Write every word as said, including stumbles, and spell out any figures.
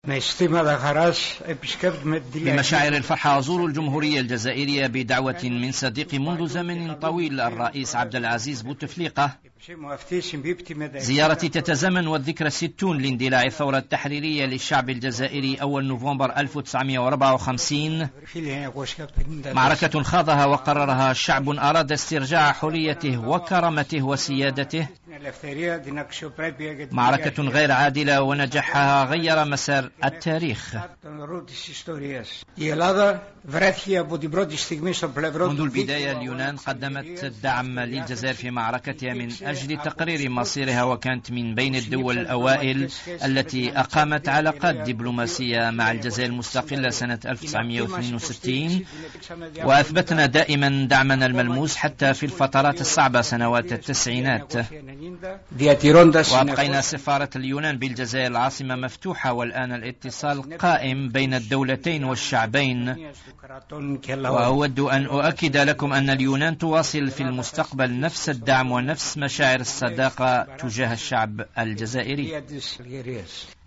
بمشاعر الفرحة أزور الجمهورية الجزائرية بدعوة من صديقي منذ زمن طويل الرئيس عبد العزيز بوتفليقة، زيارتي تتزامن والذكرى الستون لاندلاع الثورة التحريرية للشعب الجزائري أول نوفمبر ألف وتسعمائة وأربعة وخمسين، معركة خاضها وقررها شعب أراد استرجاع حريته وكرامته وسيادته، معركة غير عادلة ونجاحها غير مسار التاريخ. منذ البداية اليونان قدمت الدعم للجزائر في معركتها من أجل تقرير مصيرها، وكانت من بين الدول الأوائل التي أقامت علاقات دبلوماسية مع الجزائر المستقلة سنة ألف وتسعمائة واثنين وستين، وأثبتنا دائما دعمنا الملموس حتى في الفترات الصعبة سنوات التسعينات، وأبقينا سفارة اليونان بالجزائر العاصمة مفتوحة، والآن الاتصال قائم بين الدولتين والشعبين. وأود أن أؤكد لكم أن اليونان تواصل في المستقبل نفس الدعم ونفس مشاعر الصداقة تجاه الشعب الجزائري.